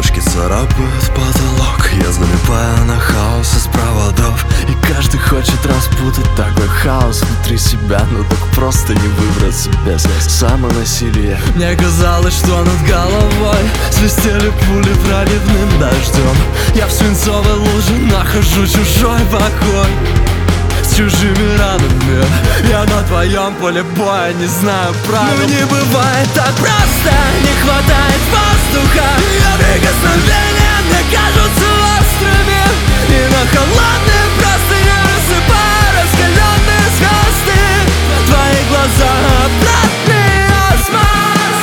Ножки царапают потолок, я залипаю на хаос из проводов. И каждый хочет распутать такой хаос внутри себя, но так просто не выбраться без самонасилия. Мне казалось, что над головой свистели пули проливным дождем. Я в свинцовой луже нахожу чужой покой с чужими ранами. Я на твоем поле боя не знаю правил. Но не бывает так просто, не хватает воздуха. Ее прикосновения мне кажутся острыми, и на холодные простыни рассыпаю раскаленные звезды. Твои глаза обратный осмос.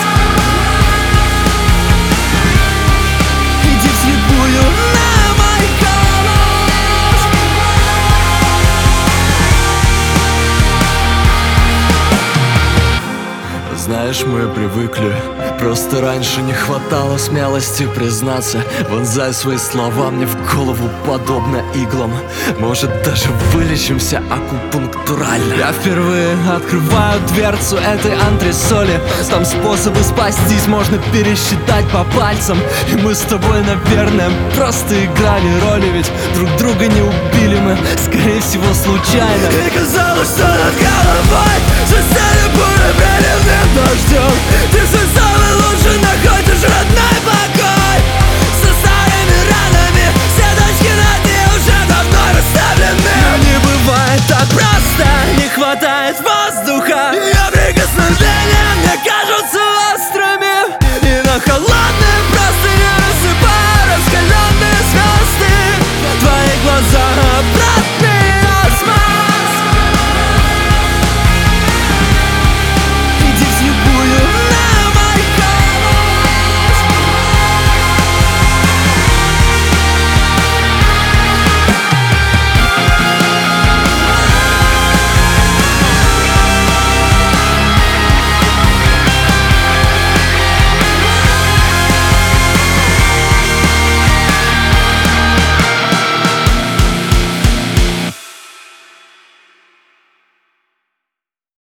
Иди вслепую на мой голос. Знаешь, мы привыкли, просто раньше не хватало смелости признаться. Вонзай свои слова мне в голову подобно иглам. Может, даже вылечимся акупунктурально. Я впервые открываю дверцу этой антресоли. Там способы спастись можно пересчитать по пальцам. И мы с тобой, наверное, просто играли роли. Ведь друг друга не убили мы, скорее всего, случайно. И казалось, что над головой свистели пули проливным дождем. Ты в свой самый лучший находишь родной покой.